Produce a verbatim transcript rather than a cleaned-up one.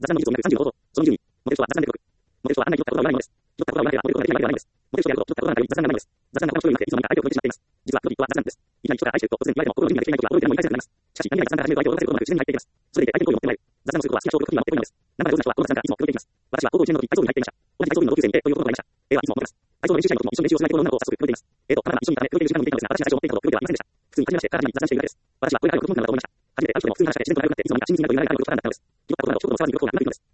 雑談の技術を磨くさんじゅうの方法。そのじゅうに、モデルとは雑談で記録。モデルとは案内によったことがないものです。よったことがないのでは、モデルとはできないわけではないのです。モデルとやること、よったことがない雑談がないのです。雑談が他の人よりなくて、いつの間にか相手を超えてしまっています。実は、ロビットは雑談です。いきなり人から愛してると突然に言われても、心の準備ができていないときは、驚いて何も言い返せなくなります。しかし、何々雑談から始めると相手を動かせることができます。それで相手の声を持ってもらえる。雑談のすることは好きな勝負を時に相手に話す。それで相手の声を持ってもらえる。雑談のすることは好きな勝負を時に相手に話す。仲が上手な人は、この雑談からいつも広げています。私は高校いちねんの時、体操部に入っていました。同じ体操部の同級生にいて、ということがありました。A はいつも思っています。体操の練習試合の時も一緒に練習をする相手の女の子を早速広げています。A と彼女が一緒にいたため、広げる時間ができたのですが、私が最初持っていたのと広げてはいませんでした。普通に初めましてから始まり雑談しているだけです。私はこれからよくもなると思いました。初めて会う人でも普通に話して自然と仲良くなって、いつの間にか親身になると言われるぐらい仲良くなったのです。拾ったことなど一言も世話にいることがなくなっていくのです。